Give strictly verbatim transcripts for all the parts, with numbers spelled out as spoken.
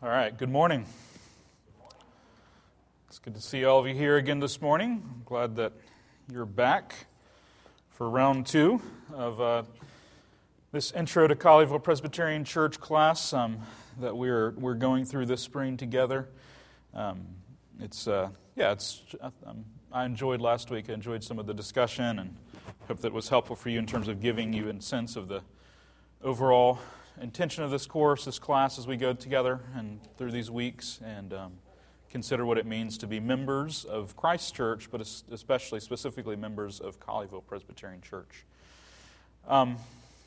All right, good morning. It's good to see all of you here again this morning. I'm glad that you're back for round two of uh, this Intro to Colleyville Presbyterian Church class um, that we're we're going through this spring together. Um, it's uh, yeah, it's um, I enjoyed last week. I enjoyed some of the discussion, and hope that it was helpful for you in terms of giving you a sense of the overall intention of this course, this class, as we go together and through these weeks, and um, consider what it means to be members of Christ Church, but especially, specifically, members of Colleyville Presbyterian Church. Um,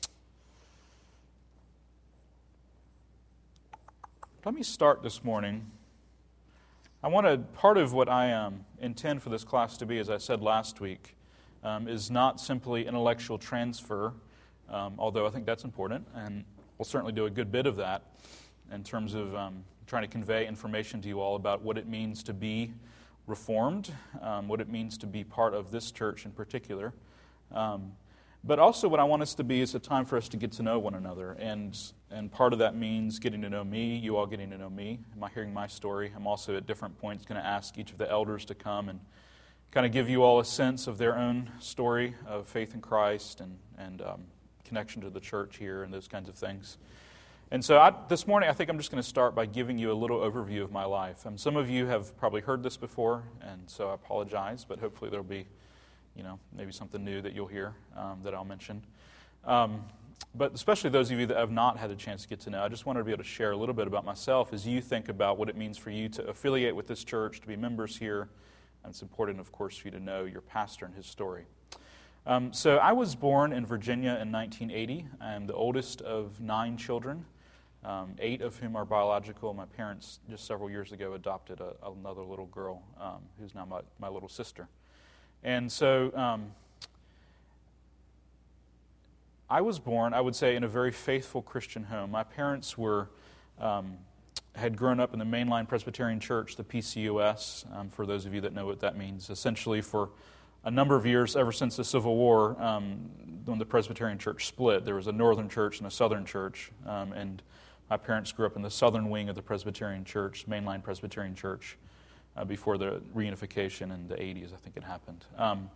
let me start this morning. I want to, part of what I um, intend for this class to be, as I said last week, um, is not simply intellectual transfer, um, although I think that's important, and we'll certainly do a good bit of that in terms of um, trying to convey information to you all about what it means to be Reformed, um, what it means to be part of this church in particular. Um, but also what I want us to be is a time for us to get to know one another. And, and part of that means getting to know me, you all getting to know me. Am I hearing my story? I'm also at different points going to ask each of the elders to come and kind of give you all a sense of their own story of faith in Christ and, and um, connection to the church here and those kinds of things. And so I, this morning, I think I'm just going to start by giving you a little overview of my life. Um, some of you have probably heard this before, and so I apologize, but hopefully there'll be, you know, maybe something new that you'll hear um, that I'll mention. Um, but especially those of you that have not had a chance to get to know, I just wanted to be able to share a little bit about myself as you think about what it means for you to affiliate with this church, to be members here, and it's important, of course, for you to know your pastor and his story. Um, so I was born in Virginia in nineteen eighty. I'm the oldest of nine children, um, eight of whom are biological. My parents just several years ago adopted a, another little girl um, who's now my, my little sister. And so um, I was born, I would say, in a very faithful Christian home. My parents were um, had grown up in the mainline Presbyterian Church, the P C U S, um, for those of you that know what that means, essentially for a number of years, ever since the Civil War, um, when the Presbyterian Church split. There was a northern church and a southern church, um, and my parents grew up in the southern wing of the Presbyterian Church, mainline Presbyterian Church, uh, before the reunification in the eighties, I think it happened. Um,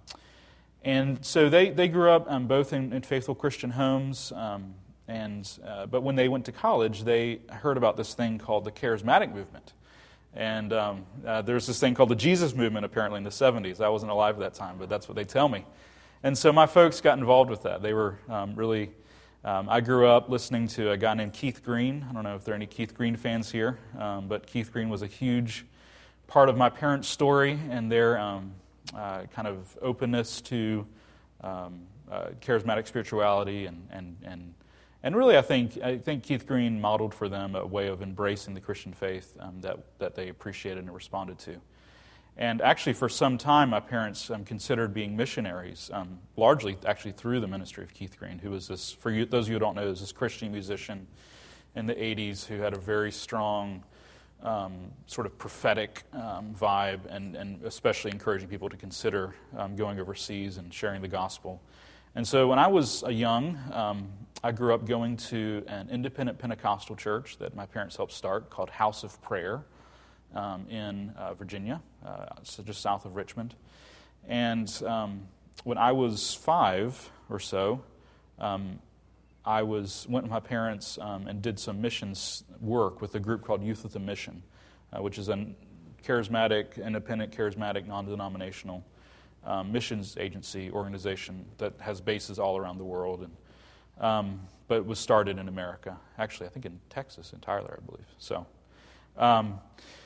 and so they, they grew up um, both in, in faithful Christian homes, um, and uh, but when they went to college, they heard about this thing called the Charismatic Movement. And um, uh, there's this thing called the Jesus Movement, apparently, in the seventies. I wasn't alive at that time, but that's what they tell me. And so my folks got involved with that. They were um, really... Um, I grew up listening to a guy named Keith Green. I don't know if there are any Keith Green fans here, um, but Keith Green was a huge part of my parents' story and their um, uh, kind of openness to um, uh, charismatic spirituality and and and And really, I think I think Keith Green modeled for them a way of embracing the Christian faith um, that that they appreciated and responded to. And actually, for some time, my parents um, considered being missionaries, um, largely actually through the ministry of Keith Green, who was this, for you, those of you who don't know, is this Christian musician in the eighties who had a very strong um, sort of prophetic um, vibe, and, and especially encouraging people to consider um, going overseas and sharing the gospel. And so when I was a young, um, I grew up going to an independent Pentecostal church that my parents helped start called House of Prayer um, in uh, Virginia, uh, so just south of Richmond. And um, when I was five or so, um, I was went with my parents um, and did some missions work with a group called Youth with a Mission, uh, which is a charismatic, independent, charismatic, non-denominational Um, missions agency organization that has bases all around the world, and um, but it was started in America. Actually, I think in Texas, in Tyler, I believe. So, um,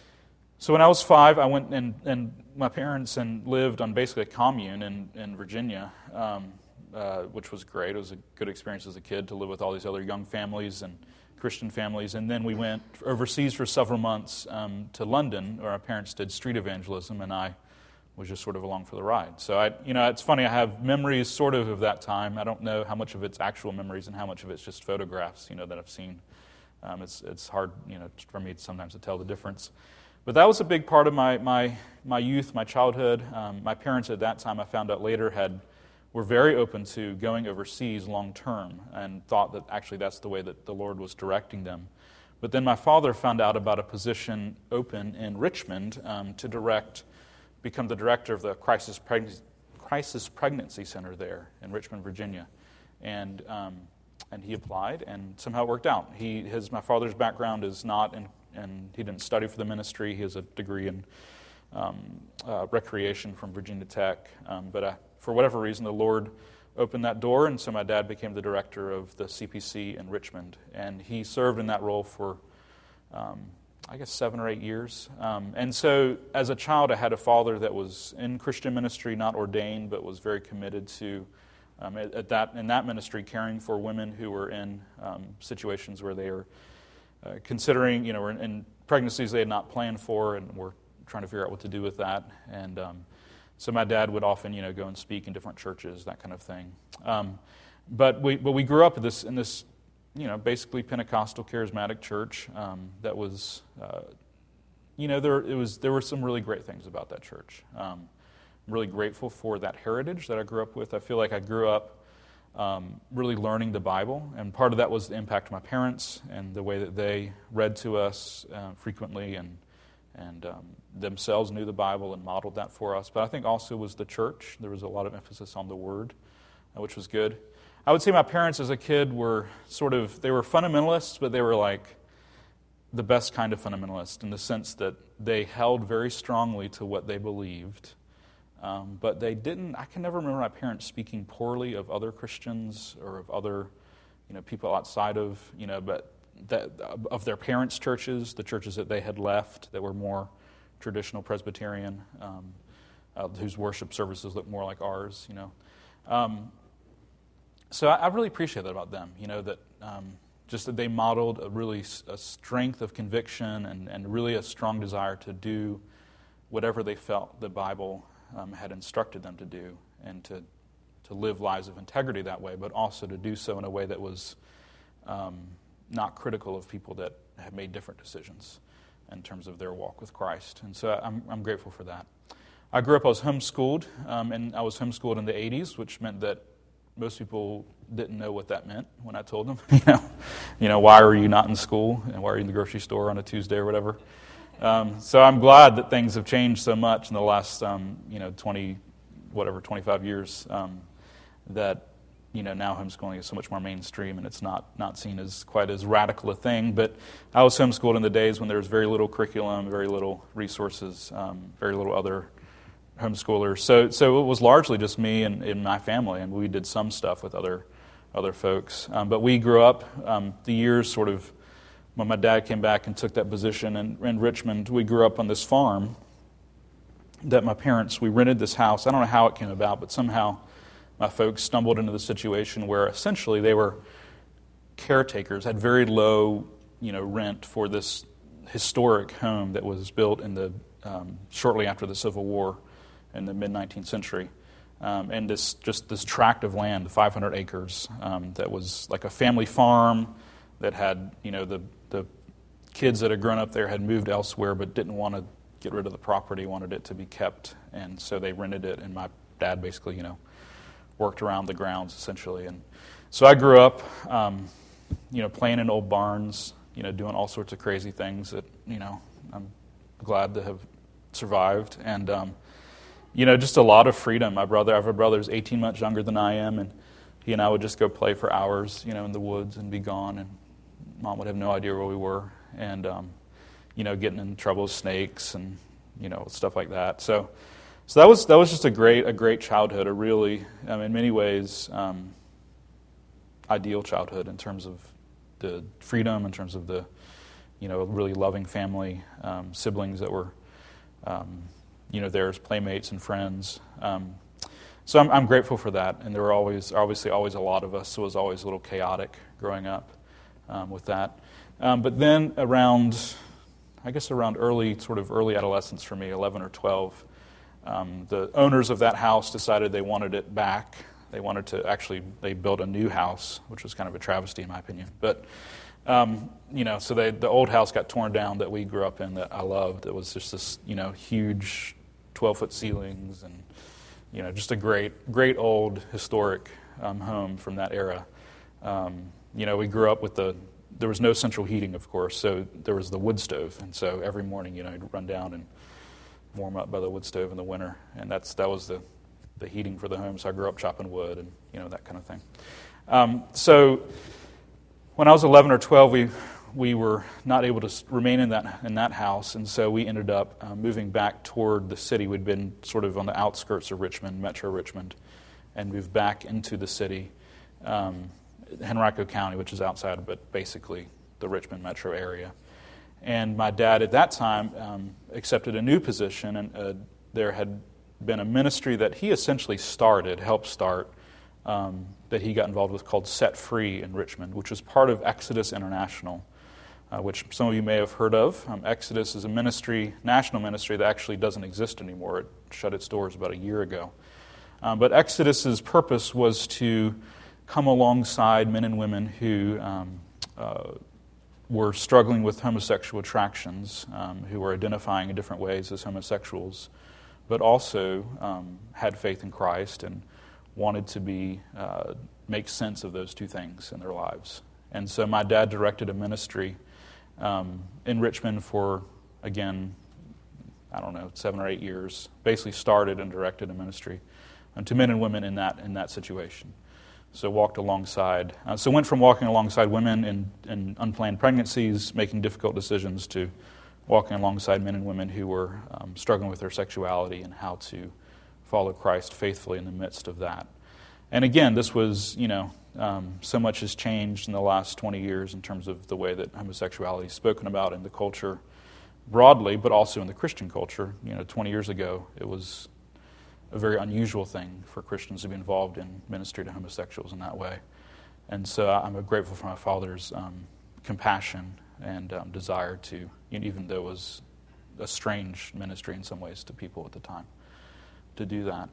so when I was five, I went and, and my parents and lived on basically a commune in in Virginia, um, uh, which was great. It was a good experience as a kid to live with all these other young families and Christian families. And then we went overseas for several months um, to London, where our parents did street evangelism, and I was just sort of along for the ride. So, I, you know, it's funny, I have memories sort of of that time. I don't know how much of it's actual memories and how much of it's just photographs, you know, that I've seen. Um, it's it's hard, you know, for me sometimes to tell the difference. But that was a big part of my my, my youth, my childhood. Um, my parents at that time, I found out later, had were very open to going overseas long term and thought that actually that's the way that the Lord was directing them. But then my father found out about a position open in Richmond um, to direct, become the director of the crisis pregnancy, crisis pregnancy center there in Richmond, Virginia. And um, and he applied, and somehow it worked out. He his my father's background is not in, and he didn't study for the ministry. He has a degree in um, uh, recreation from Virginia Tech. Um, but uh, for whatever reason, the Lord opened that door, and so my dad became the director of the C P C in Richmond. And he served in that role for, um, I guess, seven or eight years. Um, and so as a child, I had a father that was in Christian ministry, not ordained, but was very committed to, um, at, at that in that ministry, caring for women who were in um, situations where they were uh, considering, you know, were in, in pregnancies they had not planned for and were trying to figure out what to do with that. And um, so my dad would often, you know, go and speak in different churches, that kind of thing. Um, but we but we grew up in this in this, you know, basically Pentecostal charismatic church um, that was, uh, you know, there it was there were some really great things about that church. Um, I'm really grateful for that heritage that I grew up with. I feel like I grew up um, really learning the Bible, and part of that was the impact of my parents and the way that they read to us uh, frequently and. and um, themselves knew the Bible and modeled that for us. But I think also was the church. There was a lot of emphasis on the Word, uh, which was good. I would say my parents as a kid were sort of, they were fundamentalists, but they were like the best kind of fundamentalist in the sense that they held very strongly to what they believed. Um, but they didn't, I can never remember my parents speaking poorly of other Christians or of other, you know, people outside of, you know, but that of their parents' churches, the churches that they had left that were more traditional Presbyterian, um, uh, whose worship services looked more like ours, you know. Um, so I, I really appreciate that about them, you know, that um, just that they modeled a really a strength of conviction and, and really a strong desire to do whatever they felt the Bible um, had instructed them to do, and to to live lives of integrity that way, but also to do so in a way that was um, not critical of people that have made different decisions in terms of their walk with Christ. And so I'm, I'm grateful for that. I grew up, I was homeschooled, um, and I was homeschooled in the eighties, which meant that most people didn't know what that meant when I told them. you know, you know, why are you not in school, and why are you in the grocery store on a Tuesday or whatever? Um, so I'm glad that things have changed so much in the last, um, you know, twenty, whatever, twenty-five years, um, that you know, now homeschooling is so much more mainstream, and it's not, not seen as quite as radical a thing. But I was homeschooled in the days when there was very little curriculum, very little resources, um, very little other homeschoolers. So so it was largely just me and, and my family, and we did some stuff with other other folks. Um, but we grew up, um, the years sort of, when my dad came back and took that position in, in Richmond, we grew up on this farm that my parents, we rented this house. I don't know how it came about, but somehow my folks stumbled into the situation where essentially they were caretakers, had very low, you know, rent for this historic home that was built in the um, shortly after the Civil War in the mid nineteenth century, um, and this just this tract of land, five hundred acres, um, that was like a family farm that had, you know, the the kids that had grown up there had moved elsewhere but didn't want to get rid of the property, wanted it to be kept, and so they rented it. And my dad basically, you know, worked around the grounds, essentially. And so I grew up, um, you know, playing in old barns, you know, doing all sorts of crazy things that, you know, I'm glad to have survived. And, um, you know, just a lot of freedom. My brother, I have a brother who's eighteen months younger than I am, and he and I would just go play for hours, you know, in the woods and be gone, and Mom would have no idea where we were. And, um, you know, getting in trouble with snakes and, you know, stuff like that. So... So that was that was just a great a great childhood, a really, um, in many ways, um, ideal childhood in terms of the freedom, in terms of the, you know, really loving family, um, siblings that were, um, you know, there as playmates and friends. Um, so I'm, I'm grateful for that, and there were always, obviously, always a lot of us, so it was always a little chaotic growing up um, with that. Um, but then around, I guess around early, sort of early adolescence for me, eleven or twelve. Um, the owners of that house decided they wanted it back. They wanted to actually, they built a new house, which was kind of a travesty in my opinion. But, um, you know, so they, the old house got torn down that we grew up in that I loved. It was just this, you know, huge twelve-foot ceilings and, you know, just a great, great old historic um, home from that era. Um, you know, we grew up with the there was no central heating, of course, so there was the wood stove. And so every morning, you know, I'd run down and warm up by the wood stove in the winter. And that's that was the, the heating for the home. So I grew up chopping wood and, you know, that kind of thing. Um, so when I was eleven or twelve, we we were not able to remain in that in that house. And so we ended up uh, moving back toward the city. We'd been sort of on the outskirts of Richmond, Metro Richmond, and moved back into the city. Um, Henrico County, which is outside, but basically the Richmond metro area. And my dad at that time um, accepted a new position, and uh, there had been a ministry that he essentially started, helped start, um, that he got involved with called Set Free in Richmond, which was part of Exodus International, uh, which some of you may have heard of. Um, Exodus is a ministry, national ministry, that actually doesn't exist anymore. It shut its doors about a year ago. Um, but Exodus's purpose was to come alongside men and women who um, uh, were struggling with homosexual attractions, um, who were identifying in different ways as homosexuals, but also um, had faith in Christ and wanted to be uh, make sense of those two things in their lives. And so my dad directed a ministry um, in Richmond for, again, I don't know, seven or eight years. Basically started and directed a ministry um, to men and women in that in that situation. So walked alongside. Uh, so went from walking alongside women in, in unplanned pregnancies, making difficult decisions, to walking alongside men and women who were um, struggling with their sexuality and how to follow Christ faithfully in the midst of that. And again, this was, you know, um, so much has changed in the last twenty years in terms of the way that homosexuality is spoken about in the culture broadly, but also in the Christian culture. You know, twenty years ago, it was a very unusual thing for Christians to be involved in ministry to homosexuals in that way. And so I'm grateful for my father's um, compassion and um, desire to, even though it was a strange ministry in some ways to people at the time, to do that.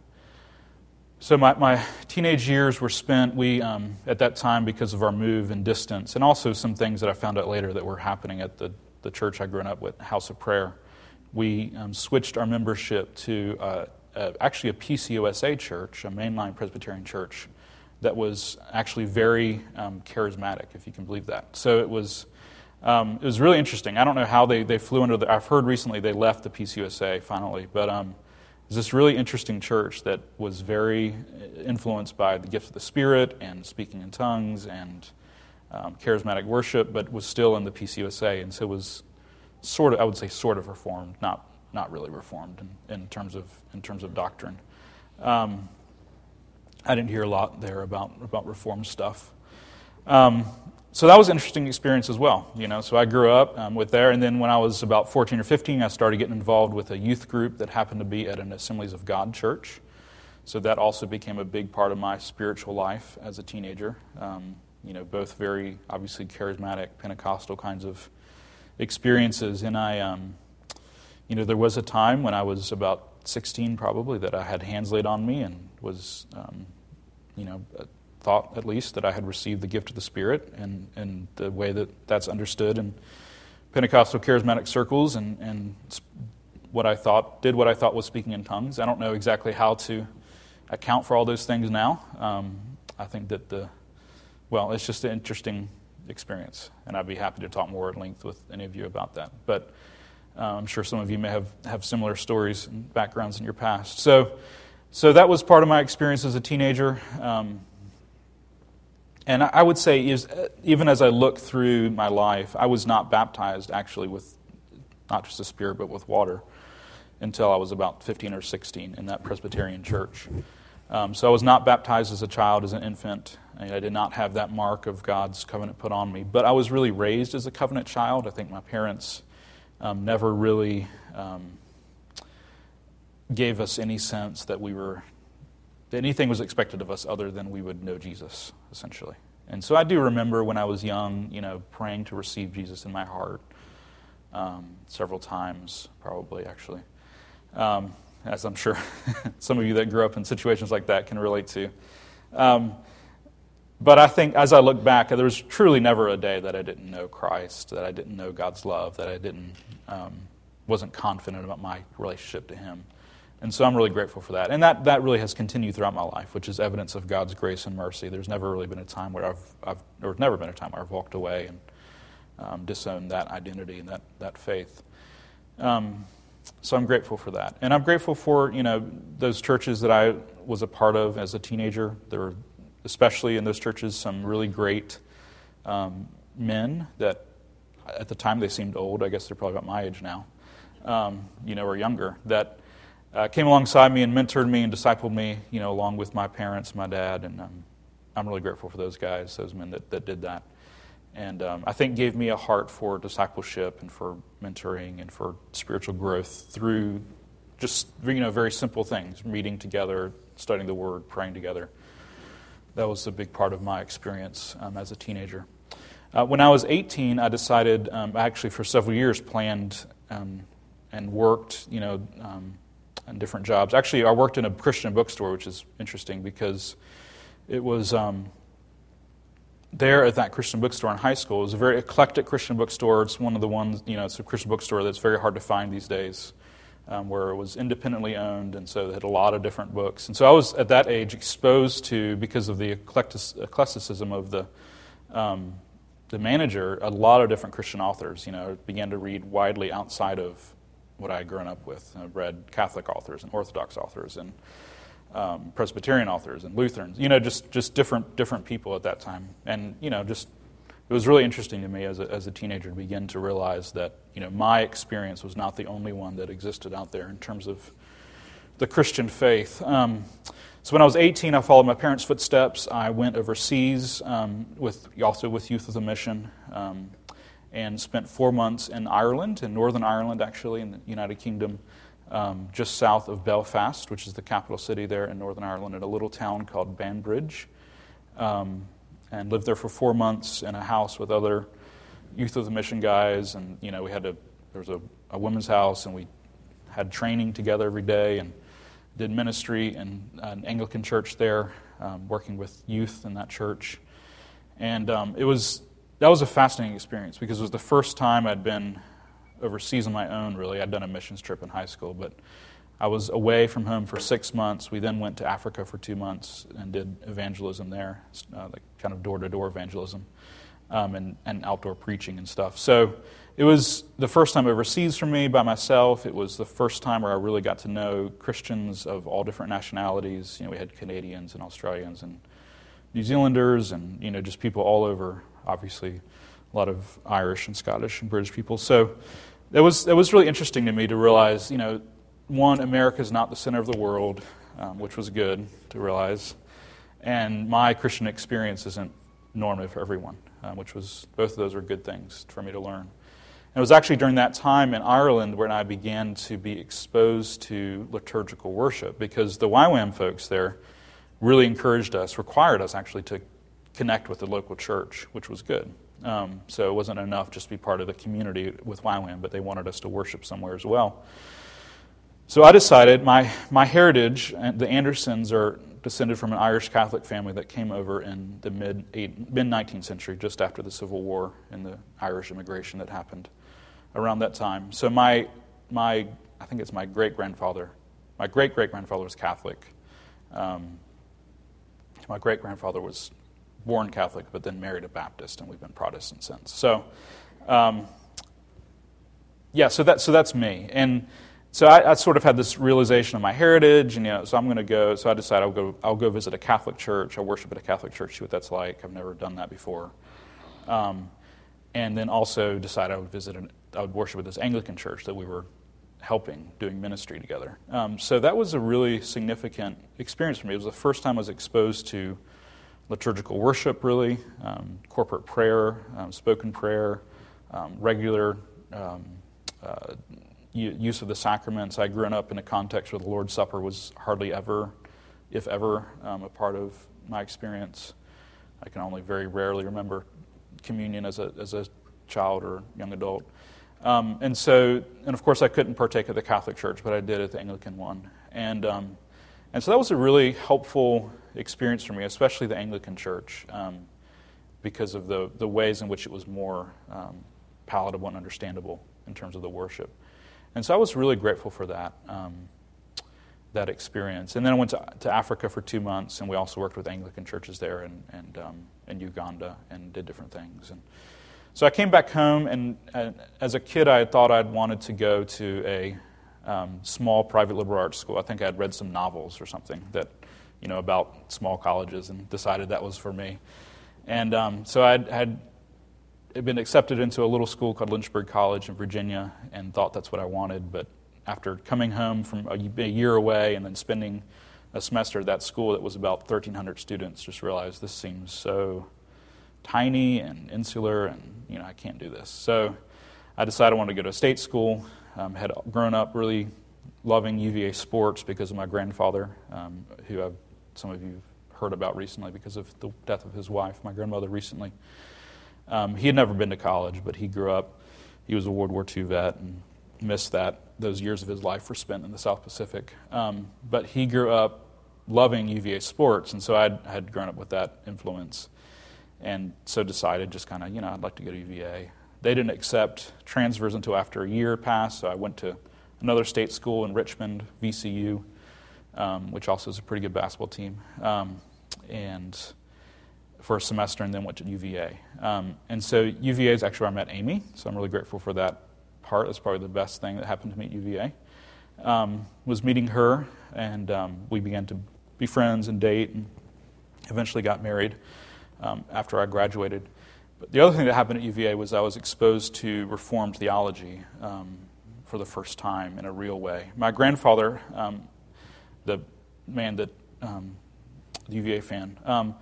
So my, my teenage years were spent, we, um, at that time, because of our move and distance, and also some things that I found out later that were happening at the, the church I grew up with, House of Prayer, we um, switched our membership to uh, Uh, actually a P C O S A church, a mainline Presbyterian church, that was actually very um, charismatic, if you can believe that. So it was um, it was really interesting. I don't know how they, they flew under the... I've heard recently they left the P C O S A finally, but um, it was this really interesting church that was very influenced by the gift of the Spirit and speaking in tongues and um, charismatic worship, but was still in the P C O S A, and so it was sort of, I would say sort of reformed, not not really reformed in, in terms of in terms of doctrine. Um, I didn't hear a lot there about about reformed stuff. Um, so that was an interesting experience as well. You know, so I grew up um, with there, and then when I was about fourteen or fifteen, I started getting involved with a youth group that happened to be at an Assemblies of God church. So that also became a big part of my spiritual life as a teenager. Um, you know, both very obviously charismatic Pentecostal kinds of experiences, and I. Um, You know, there was a time when I was about sixteen probably that I had hands laid on me and was, um, you know, thought at least that I had received the gift of the Spirit, and, and the way that that's understood in Pentecostal charismatic circles, and, and what I thought, did what I thought was speaking in tongues. I don't know exactly how to account for all those things now. Um, I think that the, well, it's just an interesting experience, and I'd be happy to talk more at length with any of you about that. But Uh, I'm sure some of you may have, have similar stories and backgrounds in your past. So so that was part of my experience as a teenager. Um, and I, I would say, is, even as I look through my life, I was not baptized actually with not just the Spirit, but with water until I was about fifteen or sixteen in that Presbyterian church. Um, so I was not baptized as a child, as an infant. I did not have that mark of God's covenant put on me. But I was really raised as a covenant child. I think my parents Um, never really um, gave us any sense that we were, that anything was expected of us other than we would know Jesus, essentially. And so I do remember when I was young, you know, praying to receive Jesus in my heart um, several times, probably, actually. Um, as I'm sure some of you that grew up in situations like that can relate to. Um, But I think as I look back, there was truly never a day that I didn't know Christ, that I didn't know God's love, that I didn't um, wasn't confident about my relationship to Him. And so I'm really grateful for that. And that, that really has continued throughout my life, which is evidence of God's grace and mercy. There's never really been a time where I've, I've or never been a time where I've walked away and um, disown that identity and that, that faith. Um, so I'm grateful for that. And I'm grateful for, you know, those churches that I was a part of as a teenager. There were, especially in those churches, some really great um, men that at the time they seemed old. I guess they're probably about my age now, um, you know, or younger, that uh, came alongside me and mentored me and discipled me, you know, along with my parents, my dad, and um, I'm really grateful for those guys, those men that, that did that. And um, I think gave me a heart for discipleship and for mentoring and for spiritual growth through just, you know, very simple things, meeting together, studying the Word, praying together. That was a big part of my experience um, as a teenager. Uh, when I was eighteen, I decided, um, I actually for several years planned um, and worked, you know, um, in different jobs. Actually, I worked in a Christian bookstore, which is interesting because it was... Um, There at that Christian bookstore in high school, it was a very eclectic Christian bookstore. It's one of the ones, you know, it's a Christian bookstore that's very hard to find these days, um, where it was independently owned, and so they had a lot of different books. And so I was, at that age, exposed to, because of the eclectic- eclecticism of the um, the manager, a lot of different Christian authors. You know, began to read widely outside of what I had grown up with. I read Catholic authors and Orthodox authors and Um, Presbyterian authors and Lutherans, you know, just, just different different people at that time. And, you know, just, it was really interesting to me as a, as a teenager to begin to realize that, you know, my experience was not the only one that existed out there in terms of the Christian faith. Um, so when I was eighteen, I followed my parents' footsteps. I went overseas, um, with also with Youth of the Mission, um, and spent four months in Ireland, in Northern Ireland, actually, in the United Kingdom, Um, just south of Belfast, which is the capital city there in Northern Ireland, in a little town called Banbridge, um, and lived there for four months in a house with other Youth of the Mission guys. And you know, we had a there was a, a women's house, and we had training together every day, and did ministry in an Anglican church there, um, working with youth in that church. And um, it was that was a fascinating experience because it was the first time I'd been overseas on my own, really. I'd done a missions trip in high school, but I was away from home for six months. We then went to Africa for two months and did evangelism there, uh, like kind of door-to-door evangelism, um, and, and outdoor preaching and stuff. So it was the first time overseas for me by myself. It was the first time where I really got to know Christians of all different nationalities. You know, we had Canadians and Australians and New Zealanders and, you know, just people all over, obviously, a lot of Irish and Scottish and British people. So it was it was really interesting to me to realize, you know, one, America is not the center of the world, um, which was good to realize, and my Christian experience isn't normative for everyone, uh, which was, both of those were good things for me to learn. And it was actually during that time in Ireland when I began to be exposed to liturgical worship, because the Y WAM folks there really encouraged us, required us actually to connect with the local church, which was good. Um, so it wasn't enough just to be part of the community with Y WAM, but they wanted us to worship somewhere as well. So I decided, my, my heritage, the Andersons are descended from an Irish Catholic family that came over in the mid mid-nineteenth century, just after the Civil War and the Irish immigration that happened around that time. So my, my I think it's my great-grandfather, my great-great-grandfather was Catholic. Um, my great-grandfather was born Catholic, but then married a Baptist, and we've been Protestant since. So, um, yeah, so that so that's me, and so I, I sort of had this realization of my heritage, and you know, so I'm going to go. So I decided I'll go. I'll go visit a Catholic church. I'll worship at a Catholic church, see what that's like. I've never done that before, um, and then also decided I would visit. An, I would worship at this Anglican church that we were helping, doing ministry together. Um, so that was a really significant experience for me. It was the first time I was exposed to liturgical worship, really, um, corporate prayer, um, spoken prayer, um, regular um, uh, use of the sacraments. I grew up in a context where the Lord's Supper was hardly ever, if ever, um, a part of my experience. I can only very rarely remember communion as a as a child or young adult. Um, and so, and of course I couldn't partake at the Catholic church, but I did at the Anglican one. And um, and so that was a really helpful experience for me, especially the Anglican church, um, because of the, the ways in which it was more um, palatable and understandable in terms of the worship. And so I was really grateful for that, um, that experience. And then I went to, to Africa for two months, and we also worked with Anglican churches there and, and um, in Uganda and did different things. And So I came back home, and uh, as a kid, I had thought I'd wanted to go to a um, small private liberal arts school. I think I'd read some novels or something that, you know, about small colleges, and decided that was for me. And um, so I had been accepted into a little school called Lynchburg College in Virginia, and thought that's what I wanted. But after coming home from a, a year away and then spending a semester at that school that was about thirteen hundred students, just realized this seems so tiny and insular, and you know I can't do this. So I decided I wanted to go to a state school. Um, had grown up really loving U V A sports because of my grandfather, um, who I've, some of you have heard about recently because of the death of his wife, my grandmother recently. Um, he had never been to college, but he grew up. He was a World War Two vet and missed that. Those years of his life were spent in the South Pacific. Um, but he grew up loving U V A sports, and so I had grown up with that influence. And so decided just kind of, you know, I'd like to go to U V A. They didn't accept transfers until after a year passed, so I went to another state school in Richmond, V C U, um, which also is a pretty good basketball team, um, and for a semester, and then went to U V A. Um, and so U V A is actually where I met Amy, so I'm really grateful for that part. That's probably the best thing that happened to me at U V A. Um, was meeting her, and um, we began to be friends and date, and eventually got married. Um, after I graduated. But the other thing that happened at U V A was I was exposed to Reformed theology um, for the first time in a real way. My grandfather, um, the man that, um, the U V A fan, um,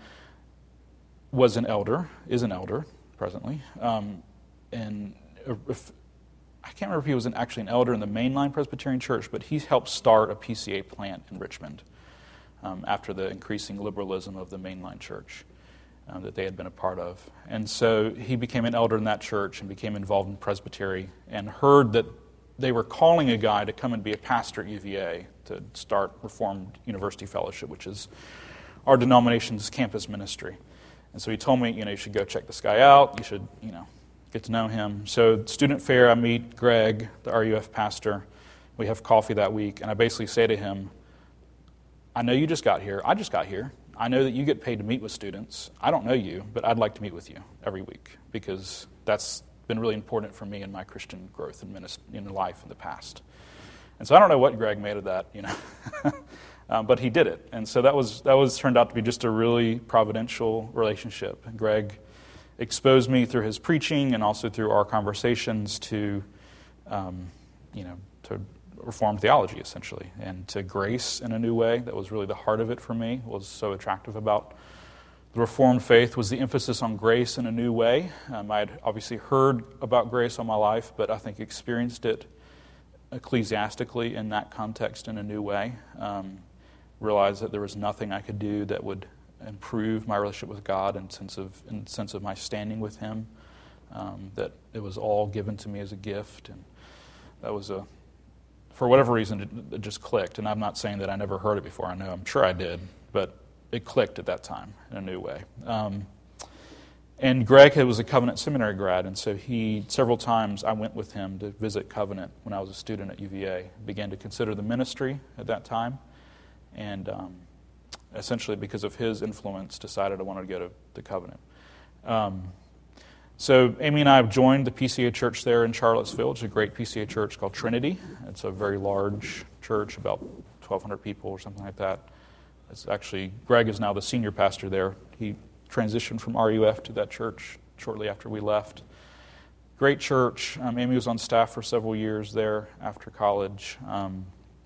was an elder, is an elder presently. Um, and if, I can't remember if he was an, actually an elder in the mainline Presbyterian Church, but he helped start a P C A plant in Richmond um, after the increasing liberalism of the mainline church. Um, that they had been a part of. And so he became an elder in that church and became involved in presbytery, and heard that they were calling a guy to come and be a pastor at U V A to start Reformed University Fellowship, which is our denomination's campus ministry. And so he told me, you know, you should go check this guy out. You should, you know, get to know him. So student fair, I meet Greg, the R U F pastor. We have coffee that week, and I basically say to him, I know you just got here. I just got here. I know that you get paid to meet with students. I don't know you, but I'd like to meet with you every week because that's been really important for me in my Christian growth and ministry, in life in the past. And so I don't know what Greg made of that, you know, um, but he did it. And so that was that was turned out to be just a really providential relationship. And Greg exposed me through his preaching and also through our conversations to, um, you know, to Reformed theology, essentially, and to grace in a new way. That was really the heart of it for me. What was so attractive about the Reformed faith was the emphasis on grace in a new way. Um, I had obviously heard about grace all my life, but I think experienced it ecclesiastically in that context in a new way. Um, realized that there was nothing I could do that would improve my relationship with God in sense of in sense of my standing with Him. Um, that it was all given to me as a gift, and that was a for whatever reason, it just clicked. And I'm not saying that I never heard it before. I know, I'm sure I did. But it clicked at that time in a new way. Um, and Greg was a Covenant Seminary grad, and so he, several times I went with him to visit Covenant when I was a student at U V A. Began to consider the ministry at that time. And um, essentially, because of his influence, decided I wanted to go to the Covenant. Um, So Amy and I have joined the P C A church there in Charlottesville. It's a great P C A church called Trinity. It's a very large church, about twelve hundred people or something like that. It's actually, Greg is now the senior pastor there. He transitioned from R U F to that church shortly after we left. Great church. Um, Amy was on staff for several years there after college. Um,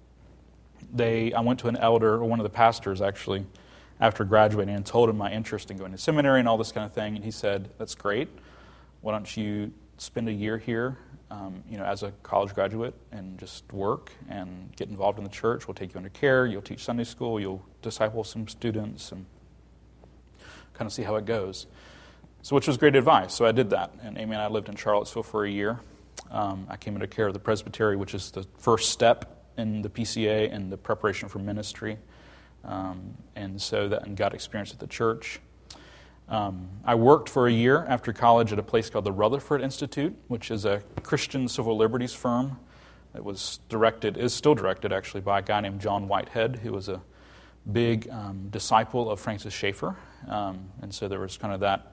they, I went to an elder, or one of the pastors actually, after graduating, and told him my interest in going to seminary and all this kind of thing. And he said, "That's great. Why don't you spend a year here, um, you know, as a college graduate and just work and get involved in the church? We'll take you under care. You'll teach Sunday school. You'll disciple some students and kind of see how it goes." So, which was great advice. So I did that. And Amy and I lived in Charlottesville for a year. Um, I came into care of the presbytery, which is the first step in the P C A and the preparation for ministry. Um, and so that and got experience at the church. Um, I worked for a year after college at a place called the Rutherford Institute, which is a Christian civil liberties firm. It was directed, is still directed actually, by a guy named John Whitehead, who was a big um, disciple of Francis Schaeffer. Um, and so there was kind of that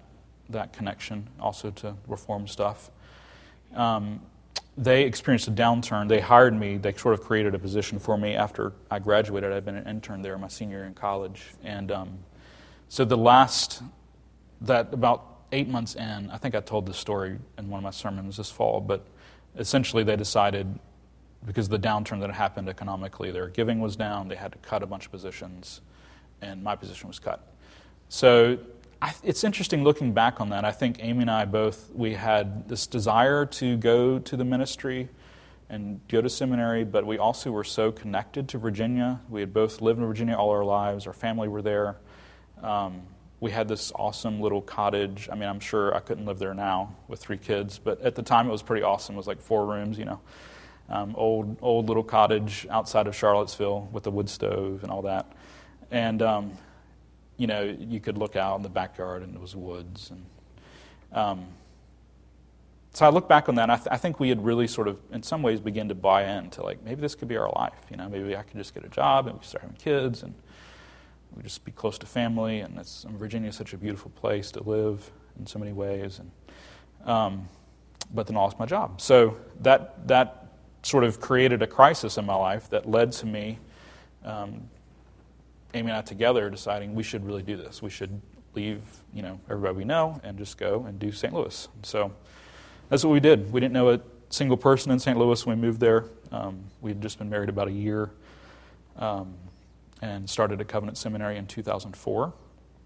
that connection also to reform stuff. Um, they experienced a downturn. They hired me. They sort of created a position for me after I graduated. I'd been an intern there my senior year in college. And um, so the last, that about eight months in, I think I told this story in one of my sermons this fall, but essentially they decided, because of the downturn that had happened economically, their giving was down, they had to cut a bunch of positions, and my position was cut. So I, it's interesting looking back on that. I think Amy and I both, we had this desire to go to the ministry and go to seminary, but we also were so connected to Virginia. We had both lived in Virginia all our lives. Our family were there. Um, we had this awesome little cottage. I mean, I'm sure I couldn't live there now with three kids, but at the time it was pretty awesome. It was like four rooms, you know. Um, old, old little cottage outside of Charlottesville with a wood stove and all that. And, um, you know, you could look out in the backyard and it was woods. And um, so I look back on that, and I, th- I think we had really sort of, in some ways, begun to buy into, like, maybe this could be our life. You know, maybe I could just get a job and we start having kids and we just be close to family. And it's, and Virginia is such a beautiful place to live in so many ways. And um, but then I lost my job. So that that sort of created a crisis in my life that led to me, um, Amy and I together, deciding we should really do this. We should leave, you know, everybody we know and just go and do Saint Louis. So that's what we did. We didn't know a single person in Saint Louis when we moved there. Um, we had just been married about a year um, and started a Covenant Seminary in two thousand four.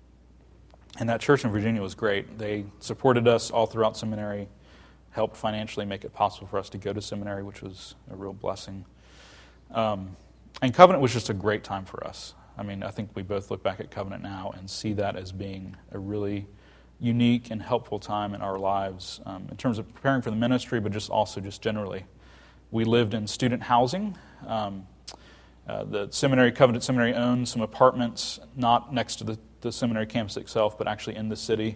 And that church in Virginia was great. They supported us all throughout seminary, helped financially make it possible for us to go to seminary, which was a real blessing. Um, and Covenant was just a great time for us. I mean, I think we both look back at Covenant now and see that as being a really unique and helpful time in our lives um, in terms of preparing for the ministry, but just also just generally. We lived in student housing. Um, uh, the seminary, Covenant Seminary, owned some apartments, not next to the, the seminary campus itself, but actually in the city.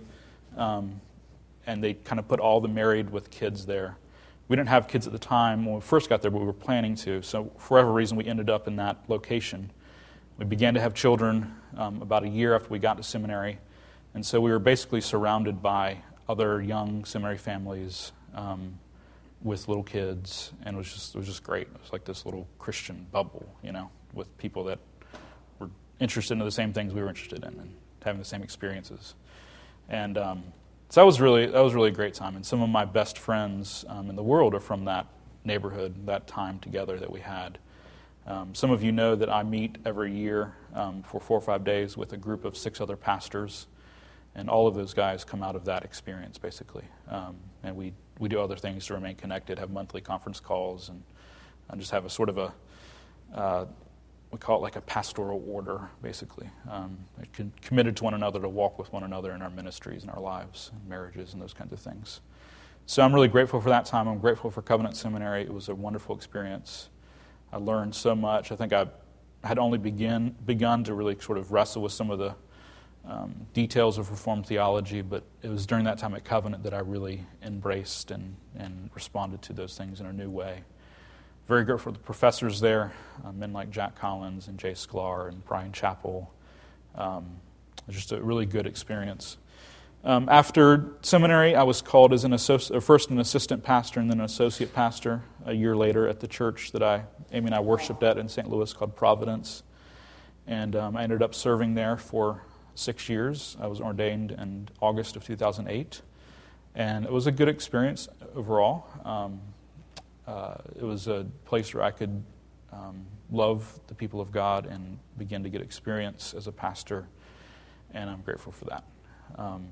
Um, and they kind of put all the married with kids there. We didn't have kids at the time when we first got there, but we were planning to. So for whatever reason, we ended up in that location. We began to have children um, about a year after we got to seminary. And so we were basically surrounded by other young seminary families um, with little kids. And it was just it was just great. It was like this little Christian bubble, you know, with people that were interested in the same things we were interested in and having the same experiences. And um, so that was really that was really a great time. And some of my best friends um, in the world are from that neighborhood, that time together that we had. Um, some of you know that I meet every year um, for four or five days with a group of six other pastors, and all of those guys come out of that experience, basically. Um, and we, we do other things to remain connected, have monthly conference calls, and, and just have a sort of a, uh, we call it like a pastoral order, basically. Um, con- committed to one another to walk with one another in our ministries and our lives and marriages and those kinds of things. So I'm really grateful for that time. I'm grateful for Covenant Seminary. It was a wonderful experience. I learned so much. I think I had only begin, begun to really sort of wrestle with some of the um, details of Reformed theology, but it was during that time at Covenant that I really embraced and, and responded to those things in a new way. Very grateful for the professors there, uh, men like Jack Collins and Jay Sklar and Brian Chappell. Um, it was just a really good experience. Um, after seminary, I was called as an associ- first an assistant pastor and then an associate pastor a year later at the church that I, Amy and I worshipped at in Saint Louis called Providence. And um, I ended up serving there for six years. I was ordained in August of two thousand eight. And it was a good experience overall. Um, uh, it was a place where I could um, love the people of God and begin to get experience as a pastor. And I'm grateful for that. Um,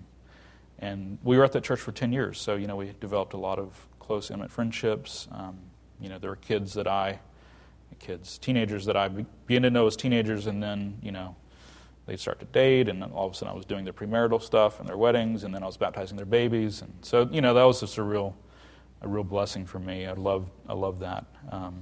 And we were at that church for ten years, so, you know, we developed a lot of close, intimate friendships. Um, you know, there were kids that I, kids, teenagers that I began to know as teenagers, and then, you know, they'd start to date, and then all of a sudden I was doing their premarital stuff and their weddings, and then I was baptizing their babies. And so, you know, that was just a real, a real blessing for me. I love, I love that, um,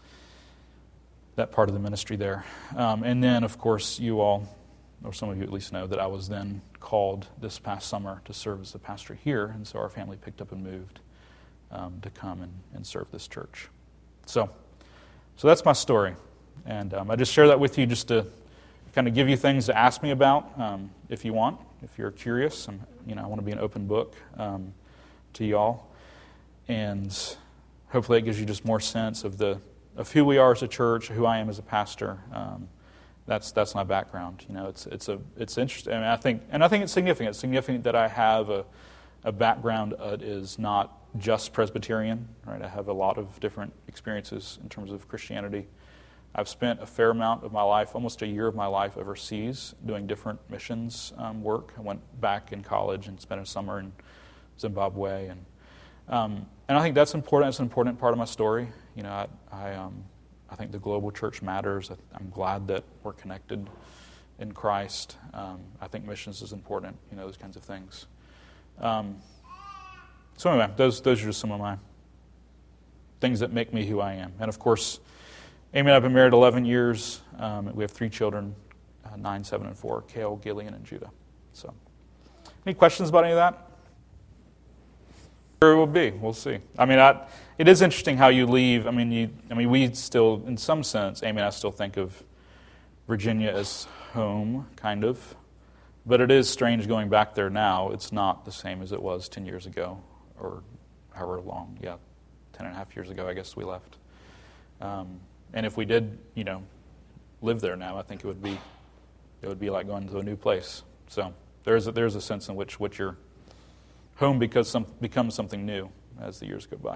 that part of the ministry there. Um, and then, of course, you all, or some of you at least know, that I was then called this past summer to serve as the pastor here, and so our family picked up and moved um, to come and, and serve this church. So, so that's my story, and um, I just share that with you just to kind of give you things to ask me about um, if you want, If you're curious, I'm, you know, I want to be an open book um, to y'all. And hopefully it gives you just more sense of the of who we are as a church, who I am as a pastor. Um, that's that's my background. You know, it's it's a it's interesting. I mean, I think and I think it's significant. It's significant that I have a a background that is not just Presbyterian. Right, I have a lot of different experiences in terms of Christianity. I've spent a fair amount of my life, almost a year of my life, overseas doing different missions um, work. I went back in college and spent a summer in Zimbabwe, and um, and I think that's important. It's an important part of my story. You know, I I, um, I think the global church matters. I, I'm glad that we're connected in Christ. Um, I think missions is important. You know, those kinds of things. Um, so anyway, those those are just some of my things that make me who I am, and of course, Amy and I have been married eleven years. Um, we have three children, uh, nine, seven, and four, Kale, Gillian, and Judah. So, any questions about any of that? There will be. We'll see. I mean, I, it is interesting how you leave. I mean, you, I mean, we still, in some sense, Amy and I still think of Virginia as home, kind of. But it is strange going back there now. It's not the same as it was ten years ago, or however long. Yeah, ten and a half years ago, I guess we left. Um, And if we did, you know, live there now, I think it would be it would be like going to a new place. So there's a, there's a sense in which which your home because some becomes something new as the years go by.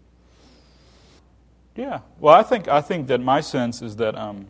Yeah, well, I think I think that my sense is that um,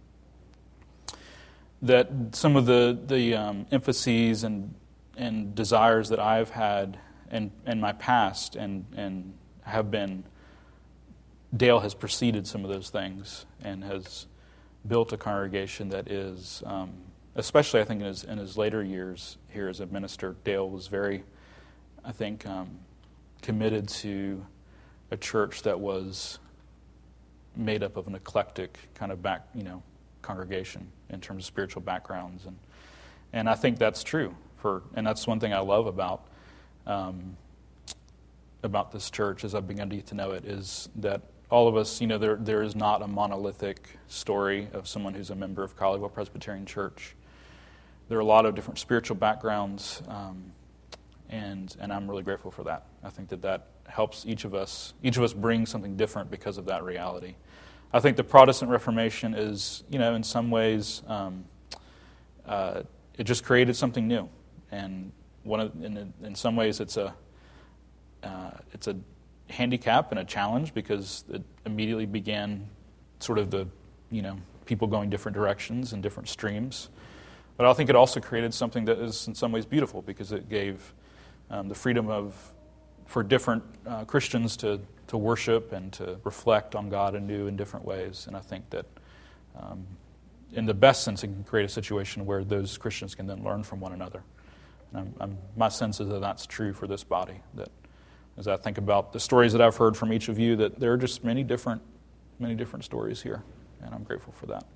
that some of the the um, emphases and and desires that I've had in in my past and and have been. Dale has preceded some of those things and has built a congregation that is, um, especially I think in his, in his later years here as a minister, Dale was very, I think, um, committed to a church that was made up of an eclectic kind of back, you know, congregation in terms of spiritual backgrounds, and and I think that's true for, and that's one thing I love about. Um, about this church as I've begun to get to know it is that all of us, you know, there there is not a monolithic story of someone who's a member of Colleyville Presbyterian Church. There are a lot of different spiritual backgrounds, um, and and I'm really grateful for that. I think that that helps each of us. Each of us bring something different because of that reality. I think the Protestant Reformation is, you know, in some ways, um, uh, it just created something new, and one of, in in some ways, it's a uh, it's a handicap and a challenge because it immediately began sort of the, you know, people going different directions and different streams. But I think it also created something that is in some ways beautiful because it gave um, the freedom of for different uh, Christians to, to worship and to reflect on God anew in different ways. And I think that um, in the best sense, it can create a situation where those Christians can then learn from one another. And I'm, I'm, my sense is that that's true for this body, that as I think about the stories that I've heard from each of you, that there are just many different, many different stories here, and I'm grateful for that.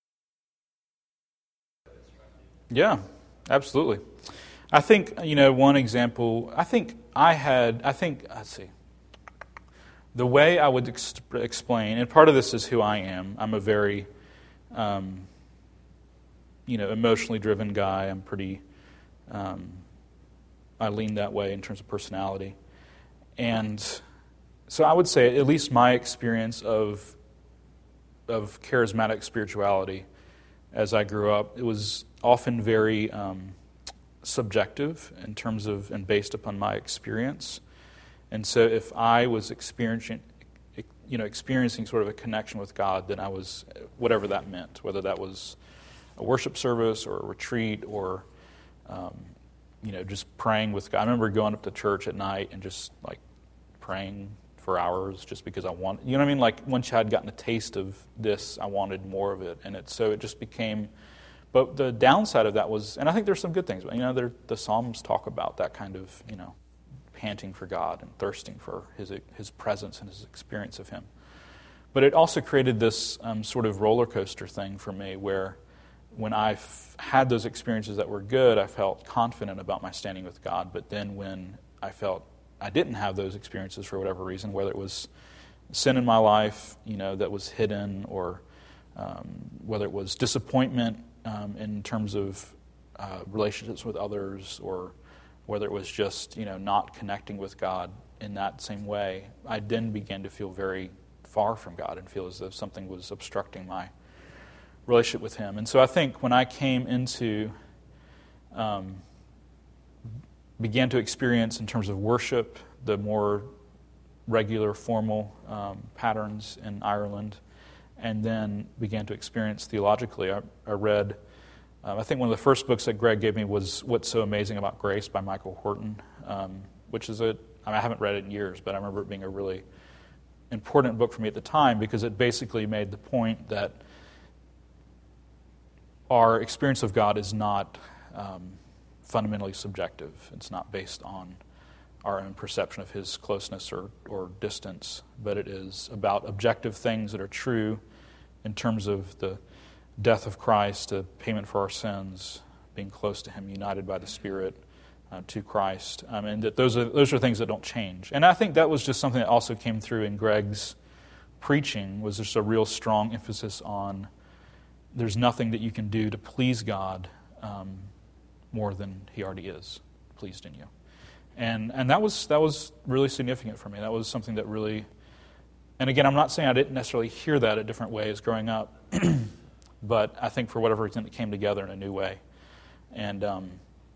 Yeah, absolutely. I think, you know, one example, I think I had, I think, let's see, the way I would ex- explain, and part of this is who I am. I'm a very, um, you know, emotionally driven guy. I'm pretty, um, I lean that way in terms of personality. And so I would say, at least my experience of of charismatic spirituality as I grew up, it was often very um, subjective in terms of and based upon my experience. And so if I was experiencing, you know, experiencing sort of a connection with God, then I was, whatever that meant, whether that was a worship service or a retreat or um, you know, just praying with God. I remember going up to church at night and just like praying for hours just because I want, you know what I mean? Like once I had gotten a taste of this, I wanted more of it. And it, so it just became, but the downside of that was, and I think there's some good things, you know, the Psalms talk about that kind of, you know, panting for God and thirsting for His His presence and His experience of Him. But it also created this um, sort of roller coaster thing for me where when I had those experiences that were good, I felt confident about my standing with God. But then when I felt I didn't have those experiences for whatever reason, whether it was sin in my life, you know, that was hidden, or um, whether it was disappointment um, in terms of uh, relationships with others, or whether it was just, you know, not connecting with God in that same way, I then began to feel very far from God and feel as though something was obstructing my relationship with Him. And so I think when I came into, um, began to experience in terms of worship, the more regular, formal um, patterns in Ireland, and then began to experience theologically, I, I read, um, I think one of the first books that Greg gave me was What's So Amazing About Grace by Michael Horton, um, which is a, I, mean, I haven't read it in years, but I remember it being a really important book for me at the time, because it basically made the point that our experience of God is not um, fundamentally subjective. It's not based on our own perception of His closeness or, or distance, but it is about objective things that are true in terms of the death of Christ, the payment for our sins, being close to Him, united by the Spirit uh, to Christ, um, and that those are those are things that don't change. And I think that was just something that also came through in Greg's preaching, was just a real strong emphasis on there's nothing that you can do to please God um, more than He already is pleased in you. And and that was that was really significant for me. That was something that really, and again, I'm not saying I didn't necessarily hear that at different ways growing up, but I think for whatever reason it came together in a new way. And um,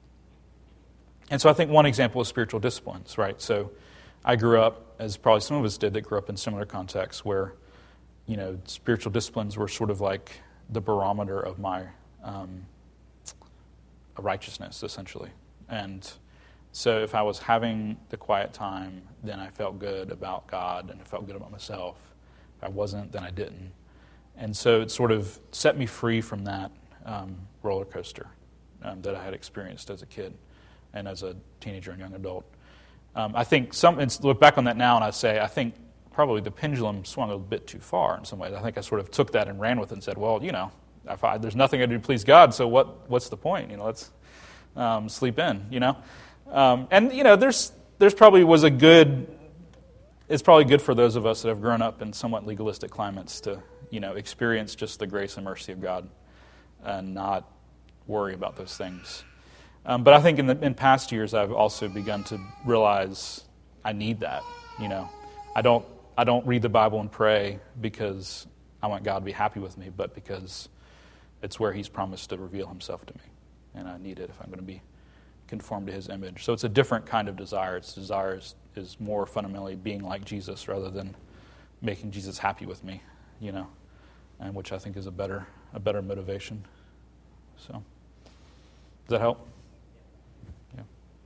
and so I think one example is spiritual disciplines, right? So I grew up, as probably some of us did that grew up in similar contexts, where, you know, spiritual disciplines were sort of like the barometer of my um, righteousness, essentially. And so if I was having the quiet time, then I felt good about God and I felt good about myself. If I wasn't, then I didn't. And so it sort of set me free from that um, roller coaster um, that I had experienced as a kid and as a teenager and young adult. Um, I think some, and look back on that now and I say, I think probably the pendulum swung a bit too far in some ways. I think I sort of took that and ran with it and said, well, you know, if I, there's nothing I do to please God, so what? what's the point? You know, let's um, sleep in, you know? Um, and, you know, there's there's probably was a good, it's probably good for those of us that have grown up in somewhat legalistic climates to, you know, experience just the grace and mercy of God and not worry about those things. Um, but I think in the in past years, I've also begun to realize I need that, you know. I don't I don't read the Bible and pray because I want God to be happy with me, but because it's where He's promised to reveal Himself to me, and I need it if I'm going to be conformed to His image. So it's a different kind of desire. Its desire is, is more fundamentally being like Jesus rather than making Jesus happy with me, you know, and which I think is a better a better motivation. So, does that help? Yeah.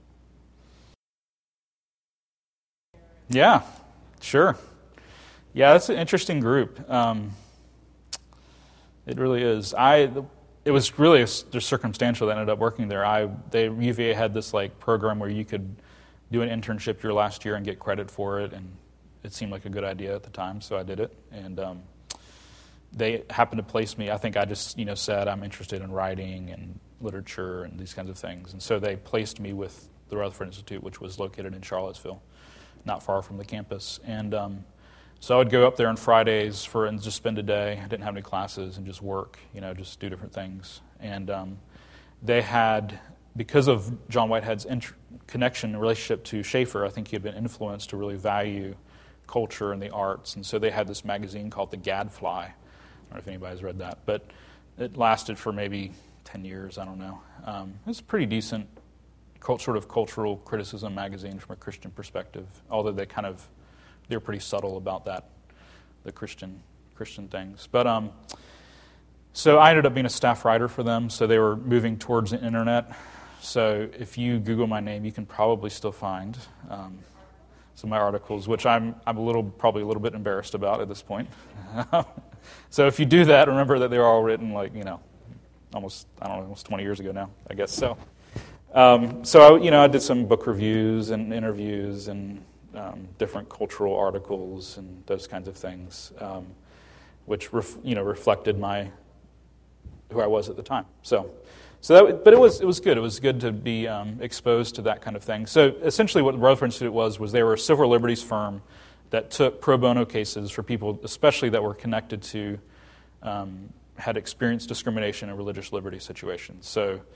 Yeah, sure. Yeah, that's an interesting group. Um, it really is. I. It was really just circumstantial that I ended up working there. I they U V A had this like program where you could do an internship your last year and get credit for it, and it seemed like a good idea at the time, so I did it. And um, they happened to place me. I think I just you know said I'm interested in writing and literature and these kinds of things, and so they placed me with the Rutherford Institute, which was located in Charlottesville, not far from the campus. And um, so I would go up there on Fridays for and just spend a day. I didn't have any classes and just work, you know, just do different things. And um, they had, because of John Whitehead's int- connection and relationship to Schaeffer, I think he had been influenced to really value culture and the arts. And so they had this magazine called The Gadfly. I don't know if anybody's read that, but it lasted for maybe ten years, I don't know. Um, it was a pretty decent cult, sort of cultural criticism magazine from a Christian perspective, although they kind of they were pretty subtle about that, the Christian Christian things. But um, so I ended up being a staff writer for them. So they were moving towards the internet. So if you Google my name, you can probably still find um, some of my articles, which I'm I'm a little probably a little bit embarrassed about at this point. So if you do that, remember that they were all written like you know, almost I don't know, almost twenty years ago now, I guess. So um, so I, you know I did some book reviews and interviews and. Um, different cultural articles and those kinds of things, um, which ref, you know reflected my who I was at the time. So, so that, but it was it was good. It was good to be um, exposed to that kind of thing. So essentially, what the Rutherford Institute was was they were a civil liberties firm that took pro bono cases for people, especially that were connected to um, had experienced discrimination in religious liberty situations. So.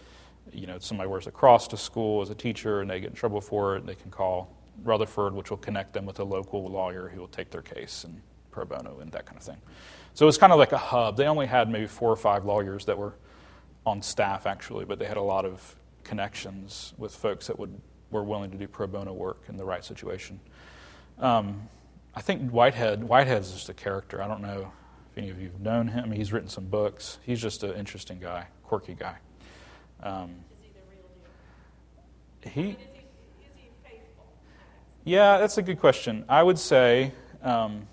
you know, somebody wears a cross to school as a teacher and they get in trouble for it, they can call Rutherford, which will connect them with a local lawyer who will take their case and pro bono and that kind of thing. So it was kind of like a hub. They only had maybe four or five lawyers that were on staff, actually, but they had a lot of connections with folks that would were willing to do pro bono work in the right situation. Um, I think Whitehead, Whitehead's just a character. I don't know if any of you have known him. He's written some books. He's just an interesting guy, quirky guy. Um, is he the real deal? he, I mean, is he, is he faithful? Yeah, that's a good question. I would say, um,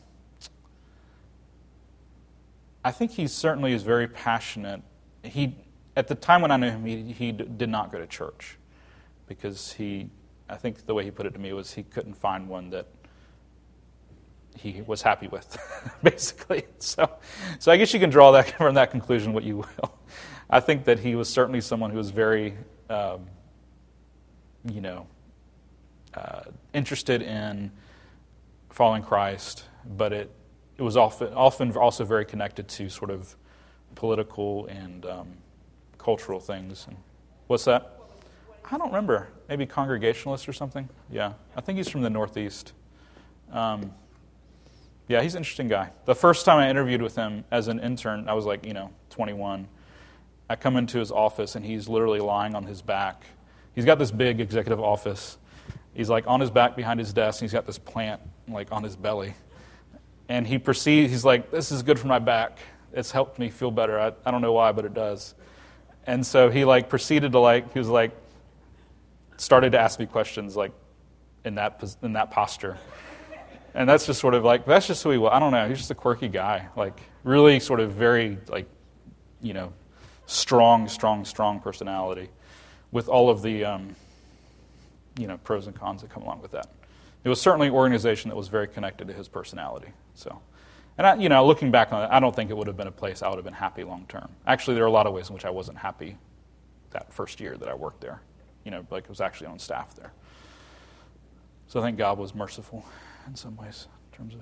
I think he certainly is very passionate. He, at the time when I knew him, he, he did not go to church because he, I think the way he put it to me was he couldn't find one that he was happy with, basically. So, so I guess you can draw that from that conclusion what you will. I think that he was certainly someone who was very, um, you know, uh, interested in following Christ, but it it was often often also very connected to sort of political and um, cultural things. And what's that? I don't remember. Maybe Congregationalist or something. Yeah, I think he's from the Northeast. Um, yeah, he's an interesting guy. The first time I interviewed with him as an intern, I was like, you know, twenty-one. I come into his office, and he's literally lying on his back. He's got this big executive office. He's like on his back behind his desk, and he's got this plant like on his belly. And he proceeds, he's like, this is good for my back. It's helped me feel better. I, I don't know why, but it does. And so he like proceeded to like, he was like, started to ask me questions like in that in that posture. And that's just sort of like, that's just who he was. I don't know. He's just a quirky guy. Like really sort of very like, you know, strong, strong, strong personality with all of the, um, you know, pros and cons that come along with that. It was certainly an organization that was very connected to his personality. So, and I, you know, looking back on it, I don't think it would have been a place I would have been happy long term. Actually, there are a lot of ways in which I wasn't happy that first year that I worked there. You know, like I was actually on staff there. So I think God was merciful in some ways in terms of.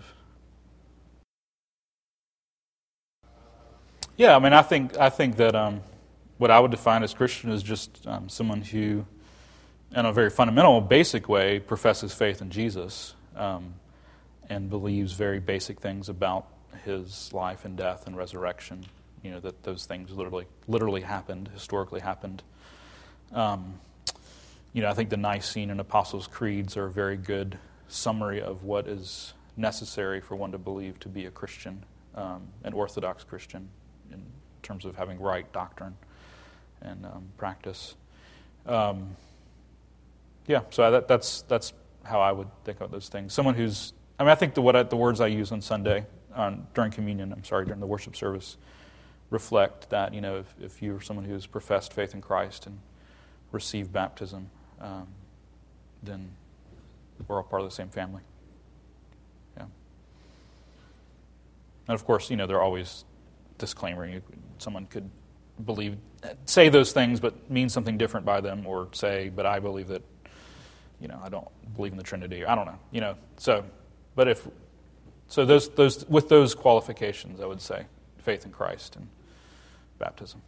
Yeah, I mean, I think I think that um, what I would define as Christian is just um, someone who, in a very fundamental, basic way, professes faith in Jesus um, and believes very basic things about his life and death and resurrection. You know, that those things literally, literally happened, historically happened. Um, you know, I think the Nicene and Apostles' Creeds are a very good summary of what is necessary for one to believe to be a Christian, um, an Orthodox Christian, in terms of having right doctrine and um, practice. Um, yeah, so that, that's that's how I would think of those things. Someone who's, I mean, I think the what I, the words I use on Sunday on, during communion, I'm sorry, during the worship service, reflect that. You know, if, if you're someone who's professed faith in Christ and received baptism, um, then we're all part of the same family. Yeah. And of course, you know, there are always disclaimer. You, someone could believe, say those things, but mean something different by them, or say, but I believe that, you know, I don't believe in the Trinity. I don't know, you know. So, but if, so those those with those qualifications, I would say faith in Christ and baptism.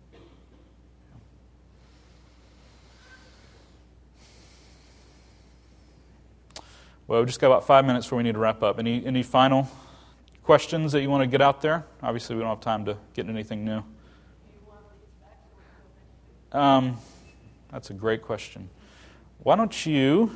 Well, we just got about five minutes before we need to wrap up. Any any final questions that you want to get out there? Obviously, we don't have time to get into anything new. Um, that's a great question. Why don't you?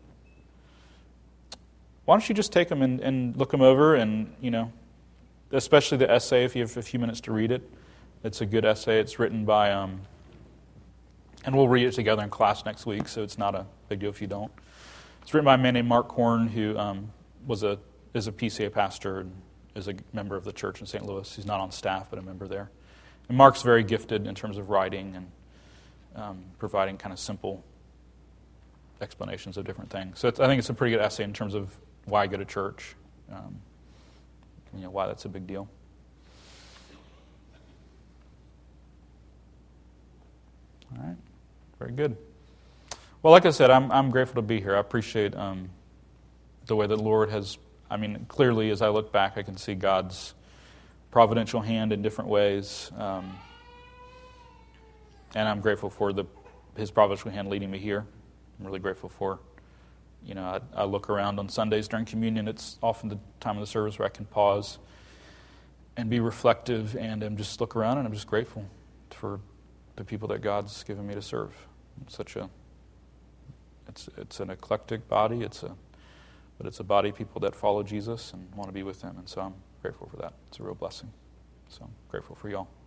Why don't you just take them and, and look them over, and you know, especially the essay if you have a few minutes to read it. It's a good essay. It's written by, um, and we'll read it together in class next week, so it's not a big deal if you don't. It's written by a man named Mark Horn, who um, was a is a P C A pastor and is a member of the church in Saint Louis. He's not on staff, but a member there. And Mark's very gifted in terms of writing and um, providing kind of simple explanations of different things. So it's, I think it's a pretty good essay in terms of why go to church, um, you know, why that's a big deal. All right, very good. Well, like I said, I'm I'm grateful to be here. I appreciate um, the way that the Lord has, I mean, clearly as I look back, I can see God's providential hand in different ways. Um, and I'm grateful for the His providential hand leading me here. I'm really grateful for, you know, I, I look around on Sundays during communion. It's often the time of the service where I can pause and be reflective, and um, just look around, and I'm just grateful for the people that God's given me to serve. It's such a, it's it's an eclectic body. It's a, but it's a body of people that follow Jesus and want to be with Him, and so I'm grateful for that. It's a real blessing. So I'm grateful for y'all.